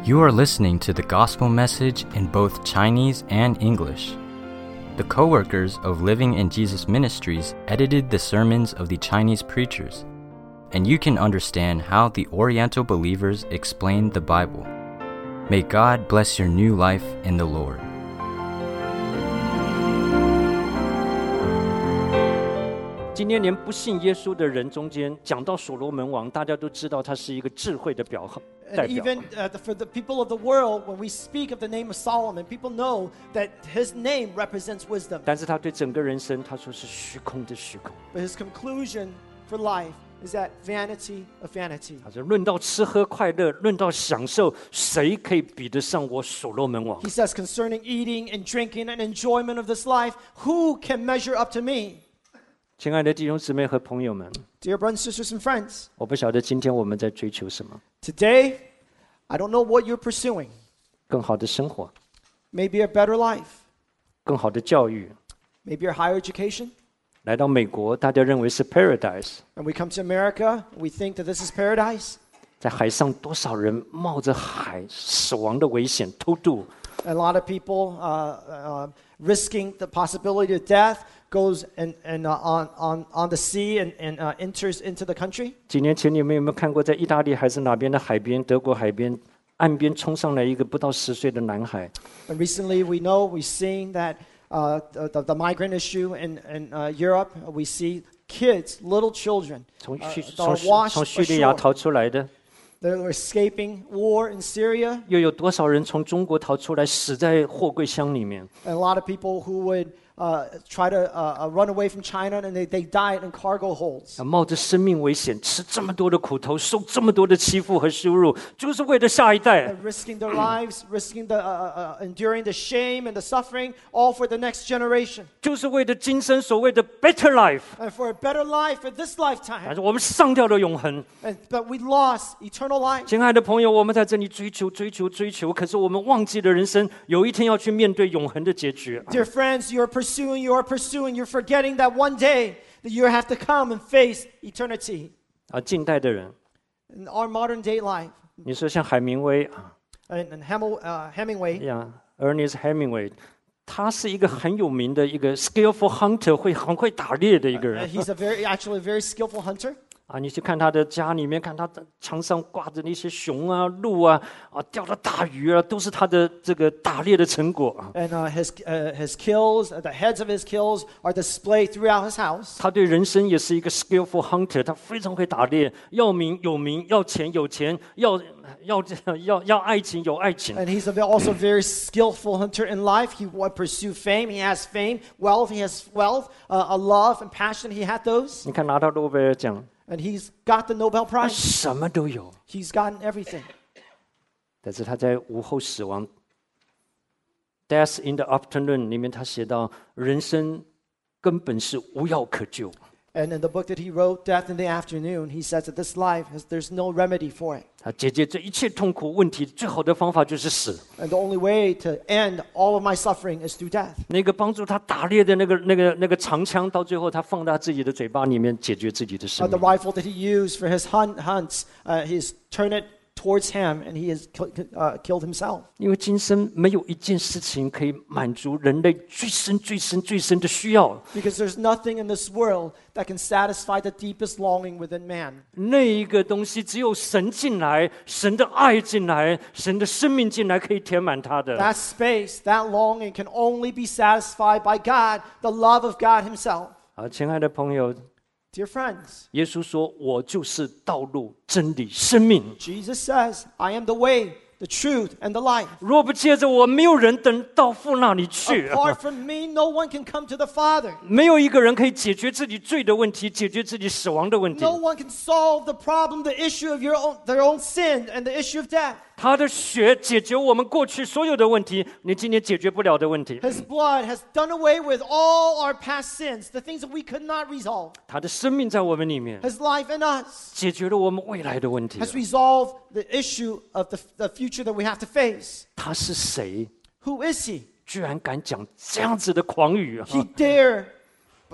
You are listening to the gospel message in both Chinese and English. The co-workers of Living in Jesus Ministries edited the sermons of the Chinese preachers, and you can understand how the Oriental believers explain the Bible. May God bless your new life in the Lord. 今天连不信耶稣的人中间讲到所罗门王，大家都知道他是一个智慧的代表。 And even for the people of the world, when we speak of the name of Solomon, people know that his name represents wisdom. 但是他对整个人生，他说是虚空的虚空。 But his conclusion for life is that vanity of vanity. 他说，论到吃喝快乐，论到享受，谁可以比得上我所罗门王？ He says concerning eating and drinking and enjoyment of this life, who can measure up to me? 亲爱的弟兄姊妹和朋友们， Dear brothers, sisters, and friends, 我不晓得今天我们在追求什么， today, I don't know what you're pursuing. 更好的生活， Maybe a better life, 更好的教育。 maybe a higher education. 来到美国，大家认为是 paradise， And we come to America, we think that this is paradise. 在海上多少人冒着死亡的危险偷渡， A lot of people risking the possibility of death goes on the sea and enters into the country. 几年前你们有没有看过，在意大利还是哪边的海边，德国海边岸边冲上来一个不到10岁的男孩？ And recently, we've seen that the migrant issue in Europe. We see kids, little children, 从 are washed 叙利亚 ashore. 逃出来的， They're escaping war in Syria. 又有多少人从中国逃出来，死在货柜箱里面？ And a lot of people who would try to run away from China, and they died in cargo holds. 冒着生命危险，吃这么多的苦头，受这么多的欺负和羞辱，就是为了下一代。 Risking their lives, risking enduring the shame and the suffering, all for the next generation. 就是为了今生所谓的 better life， And for a better life for this 但 lifetime. 是我们上吊了永恒。 But we lost eternal life. 亲爱的朋友，我们在这里追求，可是我们忘记了人生有一天要去面对永恒的结局。 Dear friends, you are pursuing, you're forgetting that one day that you have to come and face eternity. 近代的人， In our modern day life, 你说像海明威 and Hemingway, 呀 ，Ernest Hemingway， 他是一个很有名的一个 skillful hunter， 很会打猎的一个人。 he's actually a very skillful hunter. 你去看他的家里面，看他的墙上挂着那些熊啊、鹿啊，钓的大鱼啊，都是他的这个打猎的成果。 And his kills, the heads of his kills are displayed throughout his house. 他对人生也是一个 skillful hunter， 他非常会打猎，要名有名，要钱有钱，要爱情有爱情。 And he's also a very skillful hunter in life. He would pursue fame. He has fame, wealth. He has wealth, a love and passion. He had those. 你看拿到诺贝尔奖， And he's got the Nobel 他 Prize. 什么都有， He's gotten everything. 但是他在午后死亡 ，Death in the Afternoon 里面他写到，人生根本是无药可救。 And in the book that he wrote, Death in the Afternoon, he says that this life, there's no remedy for it. 他解决这一切痛苦问题最好的方法就是死。 And the only way to end all of my suffering is through death. 那个帮助他打猎的那个长枪，到最后他放到自己的嘴巴里面，解决自己的生 The 命。 rifle that he used for his hunts, he's turned it towards him, and he has killed himself. 因为今生没有一件事情可以满足人类最深的需要。 Because there's nothing in this world that can satisfy the deepest longing within man. 那一个东西只有神进来，神的爱进来，神的生命进来，可以填满它的。 That space, that longing can only be satisfied by God, the love of God himself. 好，亲爱的朋友， Dear friends, 耶稣说：“我就是道路、真理、生命。 Jesus says, I am the way, the truth, and the life. 若不借着我，没有人等到父那里去。 Apart from me, no one can come to the Father. 没有一个人可以解决自己罪的问题，解决自己死亡的问题。 No one can solve the problem, the issue of their own sin and the issue of death. 他的血解决我们过去所有的问题，你今天解决不了的问题。 His blood has done away with all our past sins, the things that we could not resolve. 他的生命在我们里面， His life in us 解决了我们未来的问题。 has resolved the issue of the future that we have to face. 他是谁？ Who is he? 居然敢讲这样子的狂语啊！ He dare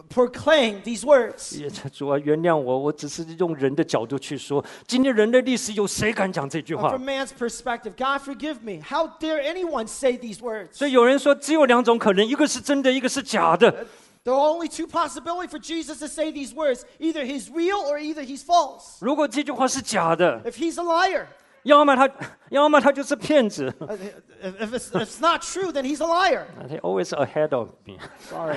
proclaim these words. 也主啊，原谅我，我只是用人的角度去说。今天人类历史有谁敢讲这句话？ From man's perspective, God forgive me. How dare anyone say these words? 所以有人说，只有两种可能，一个是真的，一个是假的。 There are only two possibilities for Jesus to say these words. Either he's real or either he's false. 如果这句话是假的， If he's a liar, 要么他就是骗子。 if it's not true, then he's a liar. He always ahead of me. Sorry.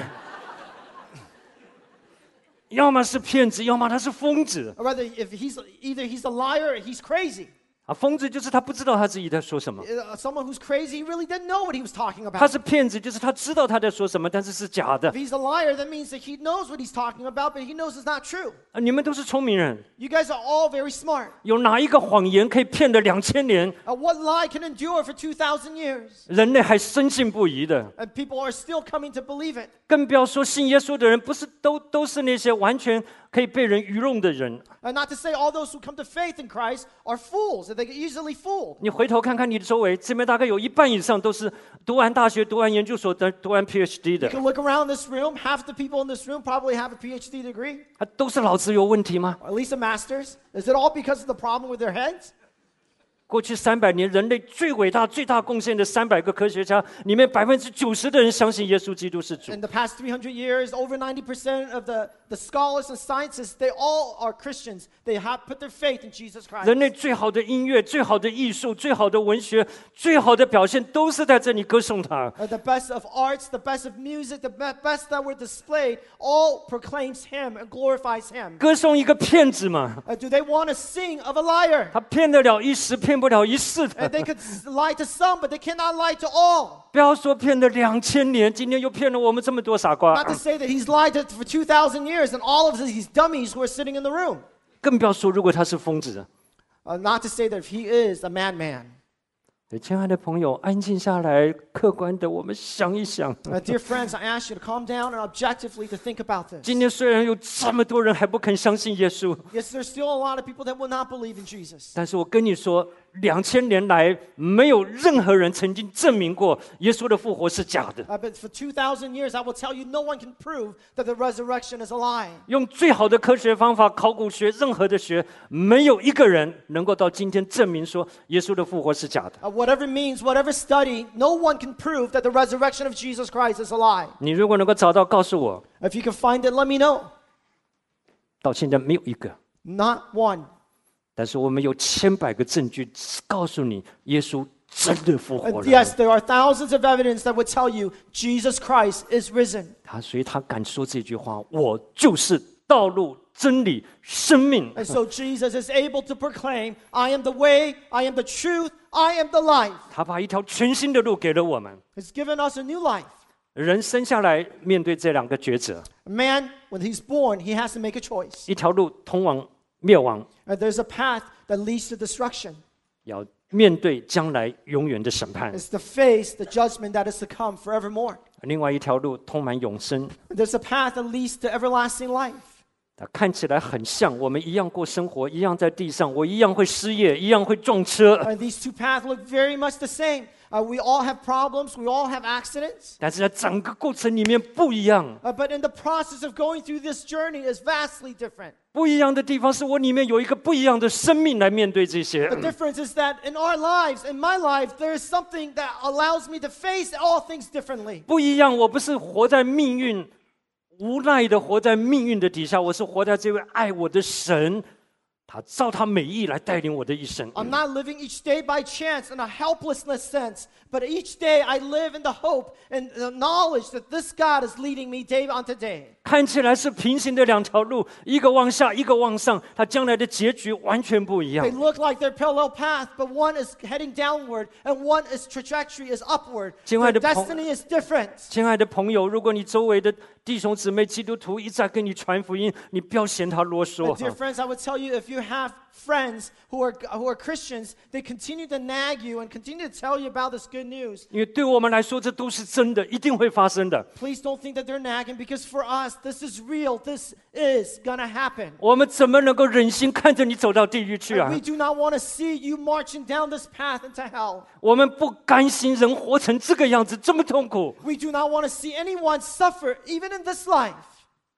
要么是骗子，要么他是疯子。 Or rather, if either he's a liar or he's crazy. 疯子就是他不知道他自己在说什么。 Someone who's crazy, he really didn't know what he was talking 他 about. 是骗子，就是他知道他在说什么，但是是假的 If。he's a liar, that means that he knows what he's talking about, but he knows it's not true. 你们都是聪明人， You guys are all very smart. 有哪一个谎言可以骗了2000年， What lie can endure for 2,000 years? 人类还深信不疑的？ And people are still coming to believe it. 更不要说信耶稣的人，不是都是那些完全可以被人愚弄的人。 And not to say all those who come to faith in Christ are fools, that they get easily fooled. 你回头看看你的周围，这边大概有一半以上都是读完大学、读完研究所的、读完 PhD 的 You，can look around this room, half the people in this room probably have a PhD degree, 都是脑子有问题吗？ or at least a master's. Is it all because of the problem with their heads? 过去300年，人类最伟大、最大贡献的300个科学家里面，90%的人相信耶稣基督是主。 In the past 300 years, over 90% of the scholars and scientists, they all are Christians. They have put their faith in Jesus Christ. 人类最好的音乐、最好的艺术、最好的文学、最好的表现，都是在这里歌颂他。 The best of arts, the best of music, the best that were displayed, all proclaims Him and glorifies Him. 歌颂一个骗子嘛， Do they want to sing of a liar? 他骗得了一时，骗不了一世 And 的。 they could lie to some, but they cannot lie to all. 不要说骗了2000年，今天又骗了我们这么多傻瓜 Not，to say that he's lied to for 2,000 years and all of these dummies who are sitting in the room. 更不要说如果他是疯子。 Not to say that if he is a madman. 对，亲爱的朋友，安静下来，客观的我们想一想。 Dear friends, I ask you to calm down and objectively to think about this. 今天虽然有这么多人还不肯相信耶稣， Yes, there's still a lot of people that will not believe in Jesus. 但是我跟你说，2000年来没有任何人曾经证明过耶稣的复活是假的。 But for 2,000 years, I will tell you, no one can prove that the resurrection is a lie. 用最好的科学方法，考古学，任何的学，没有一个人能够到今天证明说耶稣的复活是假的。 Whatever means, whatever study, no one can prove that the resurrection of Jesus Christ is a lie. 你如果能够找到，告诉我， If you can find it, let me know. 到现在没有一个。 Not one. 但是我们有1,100个证据告诉你，耶稣真的复活 And 了。 yes, there are thousands of evidence that would tell you Jesus Christ is risen. 所以他敢说这句话：“我就是道路、真理、生命。 And so Jesus is able to proclaim, I am the way, I am the truth, I am the life. ” 他把一条全新的路给了我们。 He's given us a new life. 人生下来面对这2个抉择： A man, when he's born, he has to make a choice. 一条路通往灭亡， And there's a path that leads to destruction. 要面对将来永远的审判； It's to face the judgment that is to come forevermore. 另外一条路通往永生。 There's a path that leads to everlasting life. 它看起来很像，我们一样过生活，一样在地上，我一样会失业，一样会撞车。 And these two paths look very much the same. We all have problems. We all have accidents. 但是在整个过程里面不一样。 But in the process of going through this journey is vastly different. 不一样的地方是我里面有一个不一样的生命来面对这些。 The difference is that in our lives, in my life, there is something that allows me to face all things differently. 不一样，我不是活在命运，无奈的活在命运的底下，我是活在这位爱我的神，他照他美意来带领我的一生。 I'm not living each day by chance in a helplessness sense, but each day I live in the hope and the knowledge that this God is leading me day onto day. 看起来是平行的2条路，一个往下，一个往上，它将来的结局完全不一样 They。look like they're parallel paths, but one is heading downward and one is trajectory is upward. 亲爱的 Their 朋- destiny is different. 亲爱的朋友，如果你周围的弟兄姊妹基督徒一再跟你传福音，你不要嫌他啰嗦 But dear friends, I would tell you, if you have friends who are Christians, they continue to nag you and continue to tell you about this good news. 因为对我们来说，这都是真的，一定会发生的。 Please don't think that they're nagging, because for us, this is real. This is gonna happen. 我们怎么能够忍心看着你走到地狱去啊 And？we do not want to see you marching down this path into hell. 我们不甘心人活成这个样子，这么痛苦。 We do not want to see anyone suffer, even in this life.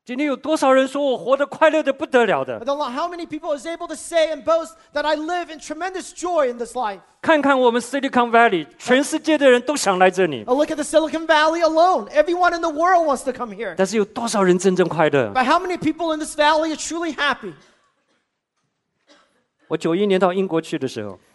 今天有多少人说我活得快乐的不得了的？ How many people is able to say and boast that I live in tremendous joy in this life? 看看我们 Silicon Valley， 全世界的人都想来这里， Look at the Silicon Valley alone. Everyone in the world wants to come here. 但是有多少人真正快乐？ But how many people in this valley are truly happy? 我91年到英国去的时候，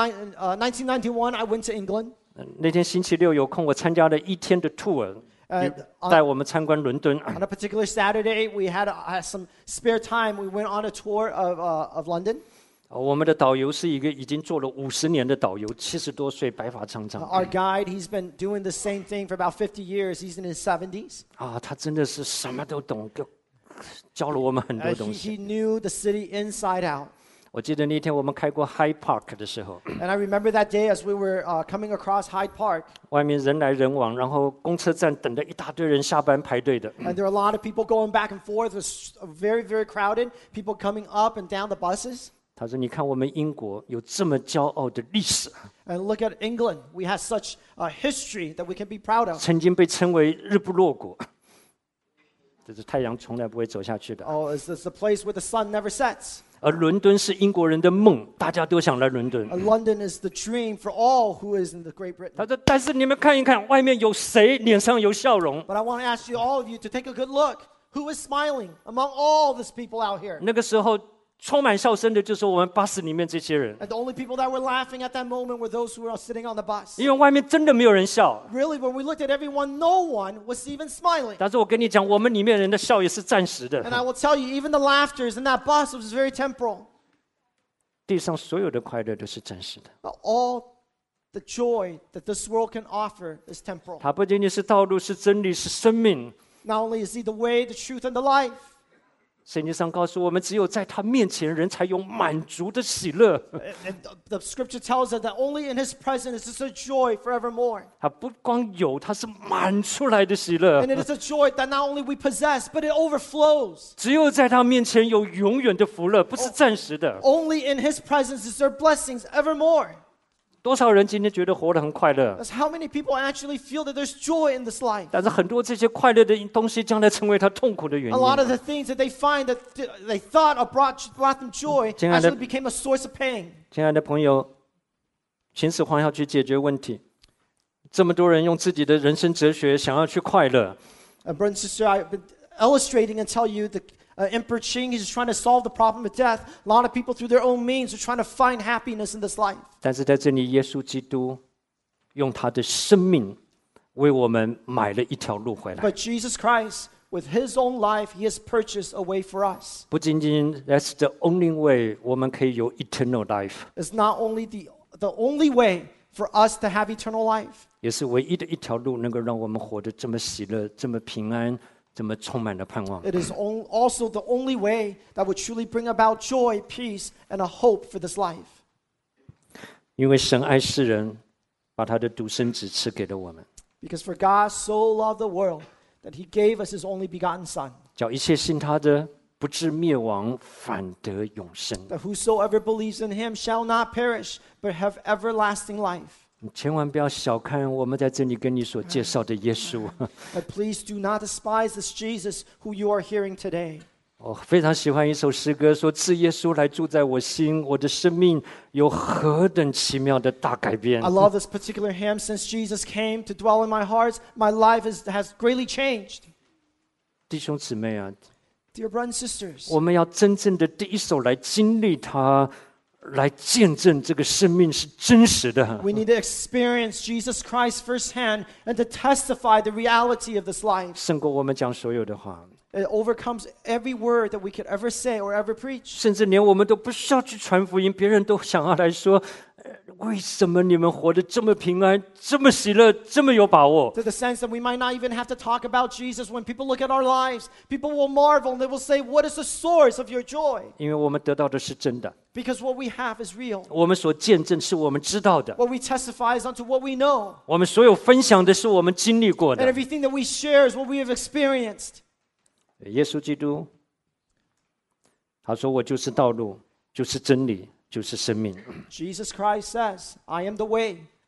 1991, I went to England. 那天星期六有空，我参加了1天的 tour， 带我们参观伦敦。 On a particular Saturday, we had some spare time. We went on a tour of London. 我们的导游是一个已经做了50年的导游，70多岁，白发苍苍。 Our guide, he's been doing the same thing for about 50 years. He's in his 70s. 他真的是什么都懂，教了我们很多东 He 西。 knew the city inside out. 我记得那天我们开过 Hyde Park 的时候， And I remember that day as we were coming across Hyde Park. 外面人来人往，然后公车站等着一大堆人下班排队的。 And there were a lot of people going back and forth. It was very, very crowded. People coming up and down the buses. 他说：“你看，我们英国有这么骄傲的历史， And look at England. We have such a history that we can be proud of. 曾经被称为日不落国，这是太阳从来不会走下去的。 Oh, it's the place where the sun never sets. 而伦敦是英国人的梦，大家都想来伦敦。 London is the dream for all who is in the Great Britain. 他说：“但是你们看一看，外面有谁脸上有笑容？ But I want to ask you, all of you, to take a good look. Who is smiling among all these people out here? 那个时候充满笑声的就是我们巴士里面这些人， And the only people that were laughing at that moment were those who were sitting on the bus. 因为外面真的没有人笑。 Really, when we looked at everyone, no one was even smiling. 但是我跟你讲，我们里面人的笑也是暂时 And 的， I will tell you, even the laughters in that bus was very temporal. 地上所有的快乐都是暂时的。 All the joy that this world can offer is temporal. 它不仅仅是道路，是真理，是生命。 Not only is he the way, the truth, and the life. 圣经上告诉我们，只有在他面前，人才有满足的喜乐。 And the scripture tells us that only in his presence is a joy forevermore. 它不光有，它是满出来的喜乐 And。it is a joy that not only we possess, but it overflows. 只有在他面前有永远的福乐，不是暂时的。 Only in his presence is there blessings evermore. 多少人今天觉得活得很快乐？ That's how many people actually feel that there's joy in this life. 但是很多这些快乐的东西，将来成为他痛苦的原 A lot of 因。 the things that they find that they thought brought them joy 亲爱的- actually became a source of pain. 亲爱的朋友，秦始皇要去解决问题，这么多人用自己的人生哲学想要去快乐， Brother and sister, I've been illustrating and tell you the Emperor Qing is trying to solve the problem of death. A lot of people through their own means are trying to find happiness in this life. 但是在这里，耶稣基督用他的生命为我们买了一条路回来。 But Jesus Christ, with his own life, he has purchased a way for us. 不仅仅 That's the only way 我们可以有 eternal life， It's not only the only way for us to have eternal life, 也是唯一的一条路，能够让我们活得这么喜乐、这么平安、这么充满了盼望。 it is also the only way that would truly bring about joy, peace, and a hope for this life. 因为神爱世人，把他的独生子赐给了我们， Because for God so loved the world that he gave us his only begotten Son, 叫一切信他的不至灭亡，反得永生。 that whosoever believes in him shall not perish, but have everlasting life. 你千万不要小看我们在这里跟你所介绍的耶稣。 But please do not despise this Jesus who you are hearing today. 我非常喜欢一首诗歌，说：“自耶稣来住在我心，我的生命有何等奇妙的大改变。” I love this particular hymn. Since Jesus came to dwell in my heart, my life has greatly changed. 弟兄姊妹啊， Dear brothers and sisters, 我们要真正的第一手来经历它，来见证这个生命是真实的。 we need to experience Jesus Christ firsthand and to testify the reality of this life. 胜过我们讲所有的话， It overcomes every word that we could ever say or ever preach. 甚至连我们都不需要去传福音，别人都想要来说：“为什么你们活得这么平安、这么喜乐、这么有把握？” To the sense that we might not even have to talk about Jesus. When people look at our lives, people will marvel and they will say, "What is the source of your joy?" 因为我们得到的是真的， Because what we have is real. 我们所见证是我们知道的， What we testify is unto what we know. 我们所有分享的是我们经历过 And 的。 everything that we share is what we have experienced. 耶稣基督，他说：“我就是道路，就是真理，就是生命。 Jesus Christ says, "I am the way,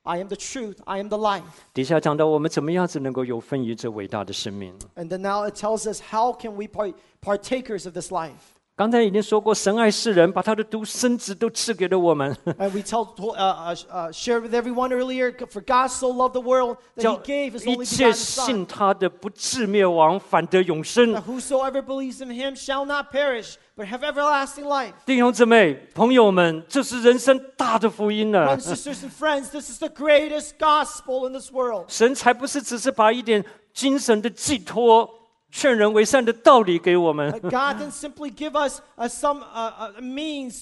I am the truth. I am the life. 底下讲到我们怎么样子能够有份于这伟大的生命。 And then now it tells us how can we partakers of this life. 刚才已经说过，神爱世人，把他的独生子都赐给了我们， And we shared with everyone earlier, for God so loved the world that 叫 He gave His 一 only 切 begotten Son. 信他的不至灭亡，反得永生。 That whosoever believes in Him shall not perish, but have everlasting life. 弟兄姊妹、朋友们，这是人生大的福音了。 Brothers, sisters, and friends, this is the greatest gospel in this world. 神才不是只是把一点精神的寄托、劝人为善的道理给我们。 God didn't simply give us some means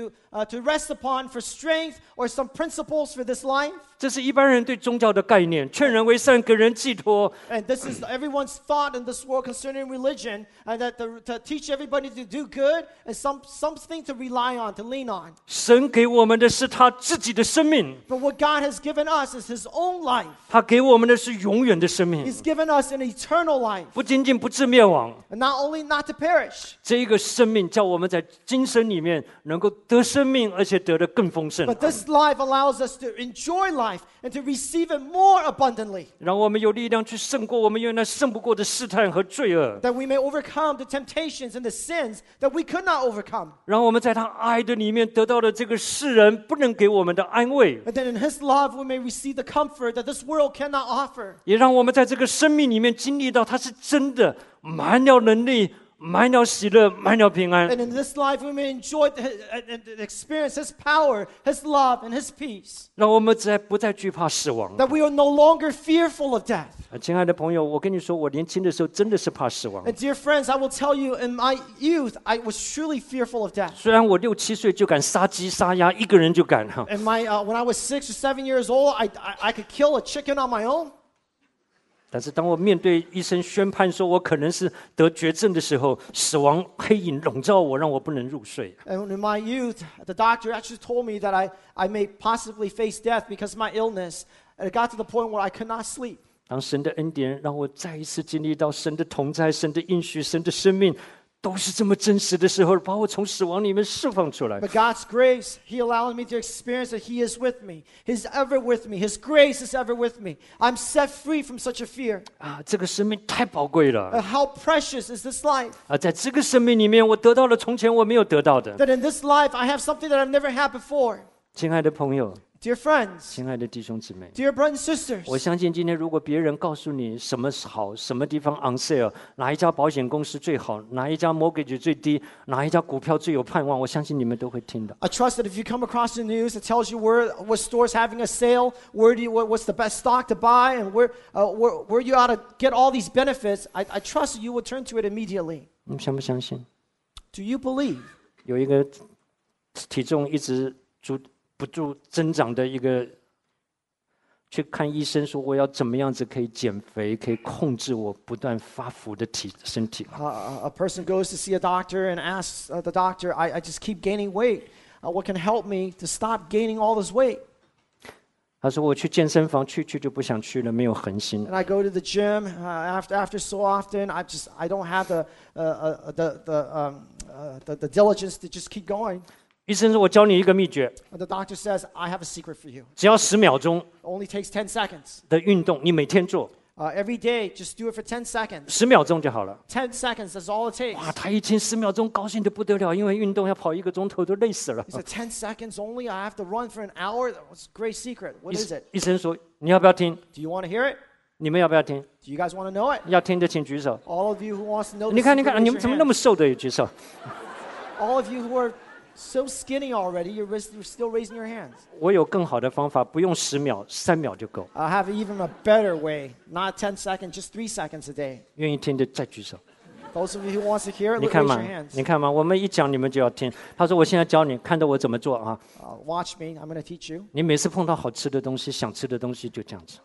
to rest upon for strength or some principles for this life. 这是一般人对宗教的概念，劝人为善，给人寄托。 And this is everyone's thought in this world concerning religion, and that to teach everybody to do good and something to rely on, to lean on. 神给我们的是他自己的生命， But what God has given us is His own life. 他给我们的是永远的生命， He's given us an eternal life, 不仅仅不至灭亡。 and not only not to perish, 这一个生命叫我们在今生里面能够得生命，而且得得更丰盛。 but this life allows us to enjoy life and to receive it more abundantly, 让我们有力量去胜过我们原来胜不过的试探和罪恶， that we may overcome the temptations and the sins that we could not overcome. 让我们在他爱的里面得到了这个世人不能给我们的安慰， And then in His love we may receive the comfort that this world cannot offer. 也让我们在这个生命里面经历到他是真的满了能力、满了喜乐、满了平安。 And in this life we may enjoy and experience His power, His love, and His peace. 让我们不再惧怕死亡。 That we are no longer fearful of death. 亲爱的朋友，我跟你说，我年轻的时候真的是怕死亡。 And dear friends, I will tell you, in my youth, I was truly fearful of death. 虽然我6、7岁就敢杀鸡杀鸭，一个人就敢哈。 And when I was 6 or 7 years old, I could kill a chicken on my own. 但是当我面对医生宣判说我可能是得绝症的时候，死亡黑影笼罩我，让我不能入睡。 And in my youth, the doctor actually told me that I may possibly face death because of my illness. And it got to the point where I could not sleep. 当神的恩典让我再一次经历到神的同在、神的应许、神的生命，都是这么真实的时候，把我从死亡里面释放出来。 But God's grace, He allowed me to experience that He is with me. He's ever with me. His grace is ever with me. I'm set free from such a fear. 这个生命太宝贵了 How precious is this life? 在这个生命里面，我得到了从前我没有得到的。 That in this life I have something that I've never had before. 亲爱的朋友， Dear friends, 亲爱的弟兄姊妹， dear brothers and sisters, 我相信今天如果别人告诉你什么好，什么地方 on sale， 哪一家保险公司最好，哪一家 mortgage 最低，哪一家股票最有盼望，我相信你们都会听的。 I trust that if you come across the news that tells you what store's having a sale, what's the best stock to buy, and where you ought to get all these benefits, I trust that you will turn to it immediately. 你相不相信？ Do you believe? 有一个体重一直不住增长的一个，去看医生说我要怎么样子可以减肥，可以控制我不断发福的身体。 A person goes to see a doctor and asks the doctor, I just keep gaining weight. What can help me to stop gaining all this weight? 他说我去健身房去就不想去了，没有恒心。 And I go to the gym after so often. I don't have the diligence to just keep going. 医生说我教你一个秘诀， And the doctor says, I have a secret for you. 只要10秒钟 It only takes 10 seconds. 的运动，你每天做 Every day, just do it for 10 seconds. 10秒钟就好了。 10 seconds, that's all it takes. 哇，他一听10秒钟，高兴得不得了，因为运动要跑1个钟头，都累死了。 He said, 10 seconds only? I have to run for an hour? That's a great secret. What is it? 医生说你要不要听？ Do you want to hear it? 你们要不要听？ Do you guys want to know it? 要听的请举手。 All of you who wants to know the 你看， secret, 你 raise 们 your 怎么那么 hands. 瘦的也举手？ All of you who are so skinny already, you're still raising your hands. 我有更好的方法，不用10秒，3秒就够。 I have even a better way. Not 10 seconds, just 3 seconds a day. 愿意听的再举手。 Those of you who wants to hear it, 你 raise 看 your 嘛， hands. 你看嘛，我们一讲你们就要听。他说我现在教你，看着我怎么做啊。 Watch me. I'm going to teach you. 你每次碰到好吃的东西、想吃的东西，就这样子。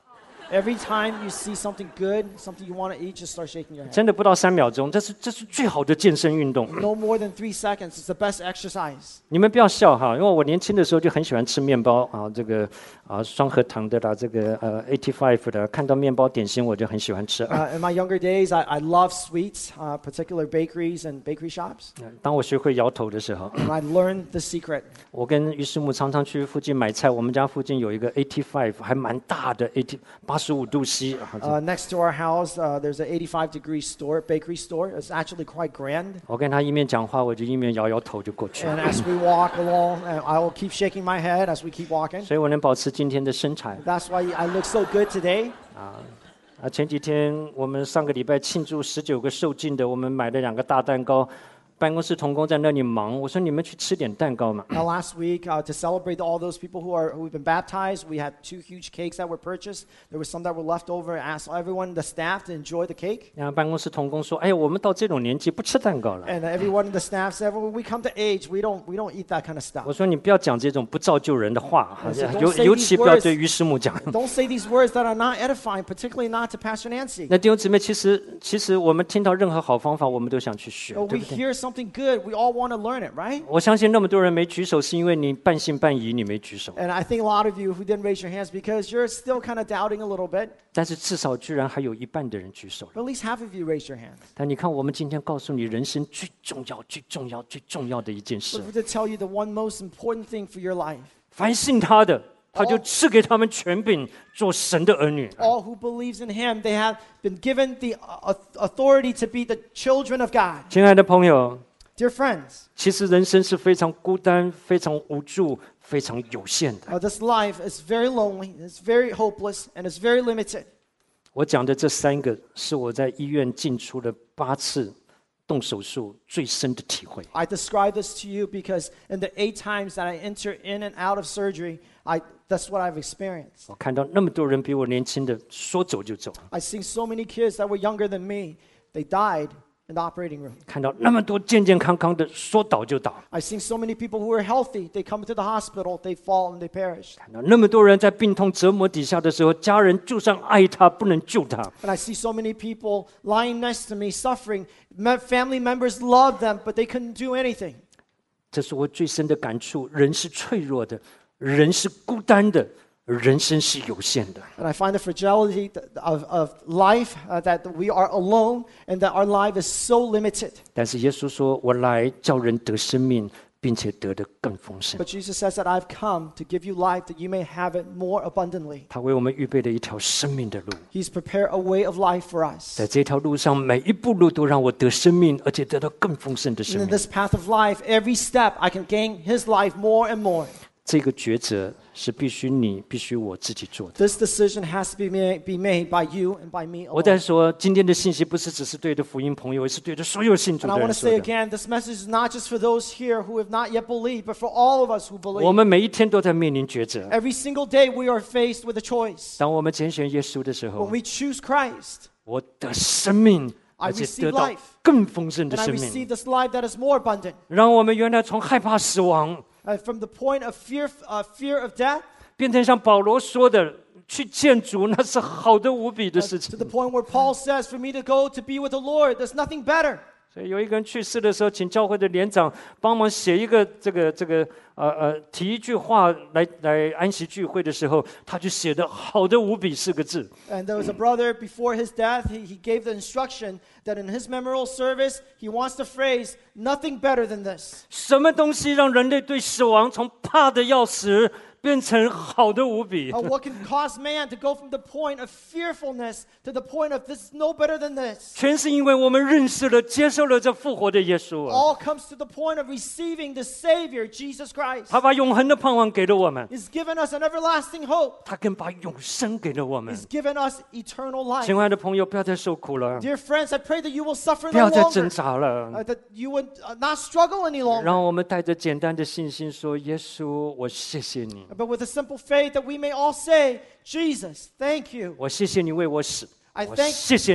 Every time you see something good, something you want to eat, just start shaking your head. 真的不到3秒钟，这是最好的健身运动。 No more than 3 seconds. It's the best exercise. 你们不要笑哈，因为我年轻的时候就很喜欢吃面包啊，这个双核糖的啦，这个85的，看到面包点心我就很喜欢吃。 In my younger days, I love sweets, particular bakeries and bakery shops. 当我学会摇头的时候， And I learned the secret. 我跟于师母常常去附近买菜，我们家附近有一个85，还蛮大的85度 C。 Next to our house, there's an 85-degree store, bakery store. It's actually quite grand. 我跟他一面讲话，我就一面摇摇头就过去 And 了。 as we walk along, I will keep shaking my head as we keep walking. 所以我能保持今天的身材。 That's why I look so good today. 前几天我们上个礼拜庆祝19个受浸的，我们买了2个大蛋糕。办公室同工在那里忙，我说你们去吃点蛋糕嘛。 Now, last week, to celebrate all those people who've been baptized, we had 2 huge cakes that were purchased. There were some that were left over. I asked everyone, the staff, to enjoy the cake. 然后办公室同工说：“哎呀，我们到这种年纪不吃蛋糕了。” And everyone in the staff said, "Well, when we come to age, we don't eat that kind of 我 stuff. 说：“你不要讲这种不造就人的话， Don't say 尤 these 其不要 words. 对于师母讲。” Don't say these words that are not edifying, particularly not to Pastor Nancy." 那弟兄姊妹，其实我们听到任何好方法，我们都想去学， So 对 we 不对？ hear something good, we all want to learn it, right? 我相信那么多人没举手，是因为你半信半疑，你没举手。 And I think a lot of you who didn't raise your hands because you're still kind of doubting a little bit. 但是至少居然还有一半的人举手了。 But at least half of you raised your hands. 但你看，我们今天告诉你，人生最重要、最重要、最重要的一件事 But， to tell you the one most important thing for your life. 凡信他的，他就赐给他们权柄，做神的儿女。 All who believes in him, they have been given the authority to be the children of God. 亲爱的朋友， Dear friends, 其实人生是非常孤单、非常无助、非常有限的。 this life is very lonely, it's very hopeless, and it's very limited. 我讲的这3个是我在医院进出了8次动手术最深的体会。 I describe this to you because in the 8 times that I enter in and out of surgery, that's what I've experienced. 我看到那么多人比我年轻的说走就走， I've seen so many kids that were younger than me, they died in the operating room. 看到那么多健健康康的说倒就倒， I've seen so many people who are healthy, they come to the hospital, they fall and they perish. 看到那么多人在病痛折磨底下的时候，家人就算爱他，不能救他。 And I see so many people lying next to me, suffering. Family members loved them, but they couldn't do anything. 这是我最深的感触。人是脆弱的，人是孤单的，人生是有限的。 And I find the fragility of life, that we are alone and that our life is so limited. 但是耶稣说：“我来叫人得生命，并且得的更丰盛。 But Jesus says that I've come to give you life that you may have it more abundantly. ” 他为我们预备了一条生命的路， He's prepared a way of life for us. 在这条路上，每一步路都让我得生命，而且得到更丰盛的 And 生 in 命。 this path of life, every step I can gain His life more and more. 这个抉择是必须你、必须我自己做的。 This decision has to be made by you and by me 我在 alone. 说，今天的信息不是只是对着福音朋友，而是对着所有信主 And 的 I want 人 to 说 say 的。 again, this message is not just for those here who have not yet believed, but for all of us who 我 believe. 们每一天都在面临抉择。 Every single day we are faced with a choice. 当我们拣选耶稣的时 When 候， we choose Christ, 我的生命， I 而且 receive 得到 life. 更丰盛的 and I 生 receive 命， this life that is more abundant. 让我们原来从害怕死亡， From the point of fear of death, 变成像保罗说的，去见主，那是好的无比的事 to 情 the。point where Paul says, for me to go to be with the Lord, there's nothing better. 所以有一个人去世的时候，请教会的连长帮忙写一个提一句话来安息聚会的时候，他就写的好的无比4个字。 And there was a brother before his death, he gave the instruction that in his memorial service, he wants the phrase, nothing better than this. 什么东西让人类对死亡从怕的要死变成好的无比？ What can cause man to go from the point of fearfulness to the point of this is no better than this? 全是因为我们认识了、接受了这复活的耶稣啊！ All comes to the point of receiving the Savior, Jesus Christ. 他把永恒的盼望给了我们， He's given us an everlasting hope. 他更把永生给了我们。 He's given us eternal life. 亲爱的朋友，不要再受苦了， Dear friends, I pray that you will suffer 不要 no 再挣 longer, 扎了， that you would not struggle any longer. 让我们带着简单的信心说：“耶稣，我谢谢你， But with a simple faith that we may all say, Jesus, thank you. 我谢谢你为我死， I 我 thank- 谢谢你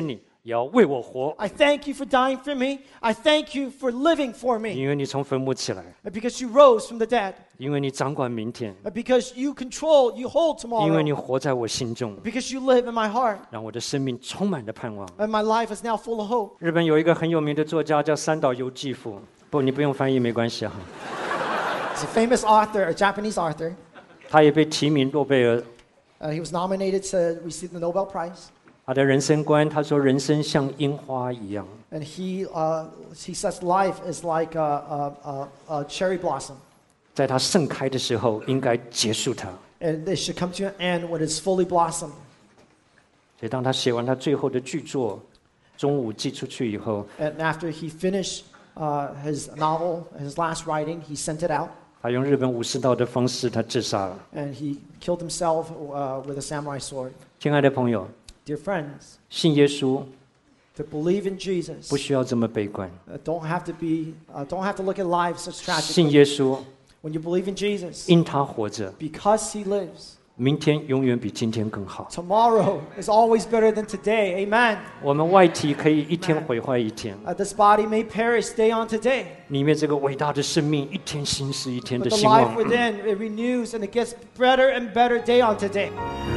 也要为我活， I thank you for dying for me. I thank you for living for me. 因为你从坟墓起来， Because you rose from the dead. 因为你掌管明天， Because you control, you hold 因为你 tomorrow. 活在我心中， Because you live in my heart. 让我的生命充满了盼望。 And my life is now full of hope. 日本有一个很有名的作家叫三岛由纪夫，不，你不用翻译没关系哈。 He's a famous author, a Japanese author. 他也被提名诺贝尔。 He was nominated to receive the Nobel Prize. 他的人生观，他说人生像樱花一样， And he says life is like a cherry blossom. 在它盛开的时候应该结束它。 And it should come to an end when it's fully blossomed. 所以当他写完他最后的巨作，中午寄出去以后， And after he finished his novel, his last writing, he sent it out. 他用日本武士道的方式，他自杀了。 And he killed himself with a samurai sword. 亲爱的朋友， Dear friends, 信耶稣 to believe in Jesus, 不需要这么悲观， don't have to look at life such 信 tragically. 耶稣， When you believe in Jesus, 因他活着， because he lives, 明天永远比今天更好。 tomorrow is always better than today. Amen. 我们外体可以一天毁坏一天， This body may perish day on to day, 里面这个伟大的生命一天新是一天 but 的 the 兴 life 旺。 within, it renews and it gets better and better day on to day.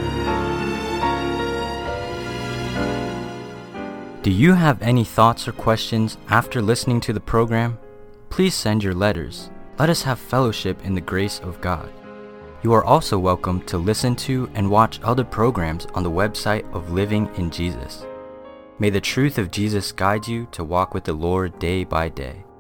Do you have any thoughts or questions after listening to the program? Please send your letters. Let us have fellowship in the grace of God. You are also welcome to listen to and watch other programs on the website of Living in Jesus. May the truth of Jesus guide you to walk with the Lord day by day.